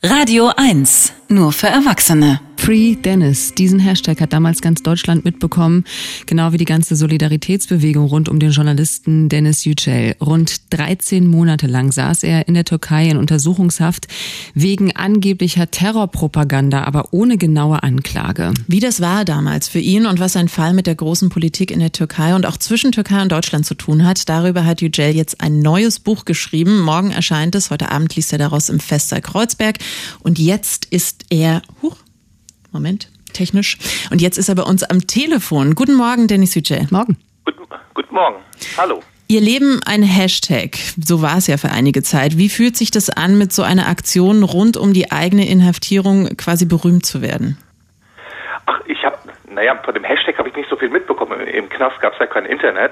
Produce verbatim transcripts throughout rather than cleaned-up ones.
Radio eins, nur für Erwachsene. Free Dennis, diesen Hashtag hat damals ganz Deutschland mitbekommen, genau wie die ganze Solidaritätsbewegung rund um den Journalisten Deniz Yücel. Rund dreizehn Monate lang saß er in der Türkei in Untersuchungshaft wegen angeblicher Terrorpropaganda, aber ohne genaue Anklage. Wie das war damals für ihn und was sein Fall mit der großen Politik in der Türkei und auch zwischen Türkei und Deutschland zu tun hat, darüber hat Yücel jetzt ein neues Buch geschrieben. Morgen erscheint es, heute Abend liest er daraus im Festsaal Kreuzberg. Und jetzt ist er... Huch, Moment, technisch. Und jetzt ist er bei uns am Telefon. Guten Morgen, Deniz Yücel. Morgen. Guten, guten Morgen. Hallo. Ihr Leben ein Hashtag. So war es ja für einige Zeit. Wie fühlt sich das an, mit so einer Aktion rund um die eigene Inhaftierung quasi berühmt zu werden? Ach, ich habe, naja, von dem Hashtag habe ich nicht so viel mitbekommen. Im Knast gab es ja kein Internet.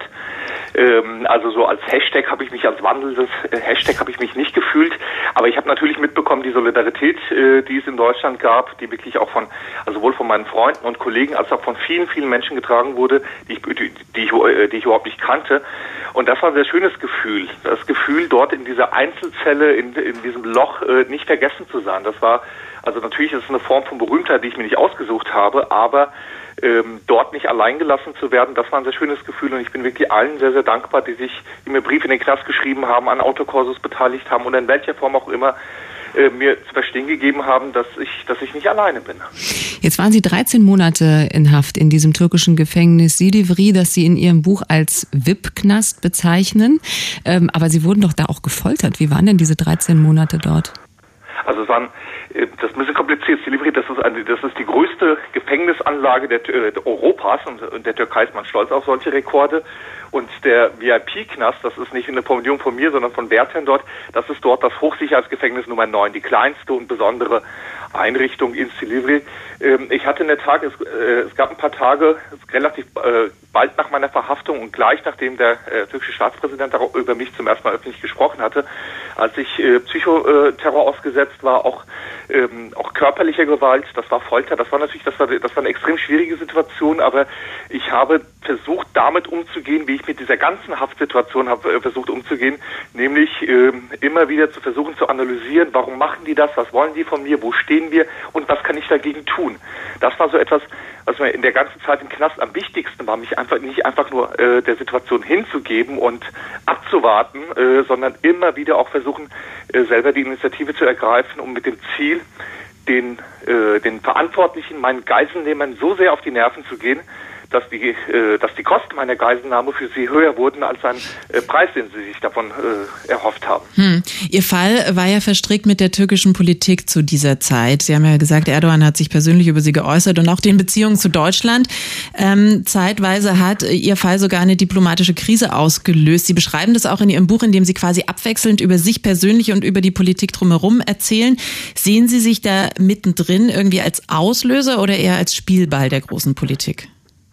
Ähm, also so als Hashtag habe ich mich, als wandelndes Hashtag habe ich mich nicht gefühlt. Aber ich habe natürlich mitbekommen, die Solidarität, äh, die es in Deutschland gab, die wirklich auch von, also sowohl von meinen Freunden und Kollegen als auch von vielen, vielen Menschen getragen wurde, die ich, die, die, ich, die ich überhaupt nicht kannte. Und das war ein sehr schönes Gefühl. Das Gefühl, dort in dieser Einzelzelle, in, in diesem Loch äh, nicht vergessen zu sein. Das war, also natürlich ist es eine Form von Berühmtheit, die ich mir nicht ausgesucht habe, aber ähm, dort nicht allein gelassen zu werden, das war ein sehr schönes Gefühl. Und ich bin wirklich allen sehr, sehr dankbar, die sich in mir Briefe in den Knast geschrieben haben, an Autokursus beteiligt haben und in welcher Form auch immer äh, mir zu verstehen gegeben haben, dass ich, dass ich nicht alleine bin. Jetzt waren Sie dreizehn Monate in Haft in diesem türkischen Gefängnis Silivri, das Sie in Ihrem Buch als V I P-Knast bezeichnen. Ähm, aber Sie wurden doch da auch gefoltert. Wie waren denn diese dreizehn Monate dort? Also es waren, das ist ein bisschen kompliziert. Silivri, das ist eine, das ist die größte Gefängnisanlage der, äh, Europas und, und der Türkei ist man stolz auf solche Rekorde. Und der V I P-Knast, das ist nicht eine Formulierung von mir, sondern von Wärtern dort, das ist dort das Hochsicherheitsgefängnis Nummer neun, die kleinste und besondere Einrichtung in Silivri. Ähm, ich hatte in der Tat, es, äh, es gab ein paar Tage, relativ äh, bald nach meiner Verhaftung und gleich nachdem der äh, türkische Staatspräsident darüber über mich zum ersten Mal öffentlich gesprochen hatte, als ich äh, Psychoterror ausgesetzt war, auch ähm, auch körperliche Gewalt, das war Folter, das war natürlich, das war, das war eine extrem schwierige Situation, aber ich habe versucht, damit umzugehen, wie ich mit dieser ganzen Haftsituation habe äh, versucht umzugehen, nämlich äh, immer wieder zu versuchen zu analysieren, warum machen die das, was wollen die von mir, wo stehen wir und was kann ich dagegen tun. Das war so etwas, was mir in der ganzen Zeit im Knast am wichtigsten war, mich einfach nicht einfach nur äh, der Situation hinzugeben und abzuwarten, äh, sondern immer wieder auch versuchen, äh, selber die Initiative zu ergreifen, um mit dem Ziel, den, äh, den Verantwortlichen, meinen Geiselnehmern so sehr auf die Nerven zu gehen, dass die, äh, dass die Kosten meiner Geiselnahme für sie höher wurden als ein äh, Preis, den sie sich davon äh, erhofft haben. Hm. Ihr Fall war ja verstrickt mit der türkischen Politik zu dieser Zeit. Sie haben ja gesagt, Erdogan hat sich persönlich über Sie geäußert und auch den Beziehungen zu Deutschland. Ähm, zeitweise hat Ihr Fall sogar eine diplomatische Krise ausgelöst. Sie beschreiben das auch in Ihrem Buch, in dem Sie quasi abwechselnd über sich persönlich und über die Politik drumherum erzählen. Sehen Sie sich da mittendrin irgendwie als Auslöser oder eher als Spielball der großen Politik?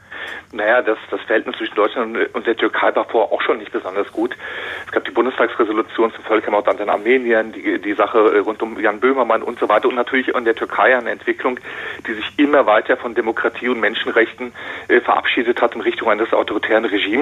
Naja, das, das Verhältnis zwischen Deutschland und der Türkei war vorher auch schon nicht besonders gut. Es gab die Bundestagsresolution zum Völkermord an den Armeniern, die, die Sache rund um Jan Böhmermann und so weiter und natürlich in der Türkei eine Entwicklung, die sich immer weiter von Demokratie und Menschenrechten äh, verabschiedet hat in Richtung eines autoritären Regimes.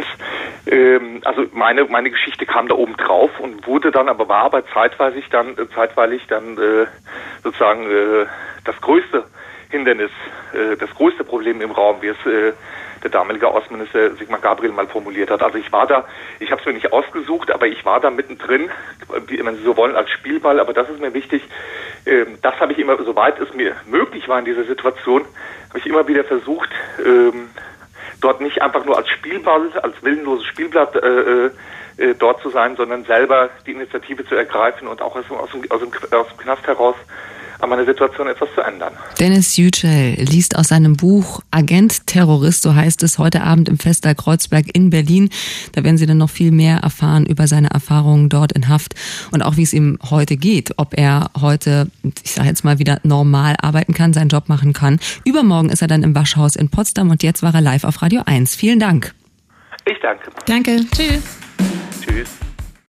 Ähm, also meine meine Geschichte kam da oben drauf und wurde dann, aber war aber zeitweilig dann, äh, zeitweilig dann äh, sozusagen äh, das größte Hindernis, äh, das größte Problem im Raum, wie es äh, der damalige Außenminister Sigmar Gabriel mal formuliert hat. Also ich war da, ich habe es mir nicht ausgesucht, aber ich war da mittendrin, wie wenn Sie so wollen, als Spielball. Aber das ist mir wichtig. Ähm, das habe ich immer, soweit es mir möglich war in dieser Situation, habe ich immer wieder versucht, ähm, dort nicht einfach nur als Spielball, als willenloses Spielblatt äh, äh, dort zu sein, sondern selber die Initiative zu ergreifen und auch aus, aus, dem, aus, dem, aus dem Knast heraus an meiner Situation etwas zu ändern. Deniz Yücel liest aus seinem Buch Agent Terrorist, so heißt es, heute Abend im Festsaal Kreuzberg in Berlin. Da werden Sie dann noch viel mehr erfahren über seine Erfahrungen dort in Haft und auch wie es ihm heute geht, ob er heute, ich sage jetzt mal wieder, normal arbeiten kann, seinen Job machen kann. Übermorgen ist er dann im Waschhaus in Potsdam und jetzt war er live auf Radio eins. Vielen Dank. Ich danke. Danke. Tschüss. Tschüss.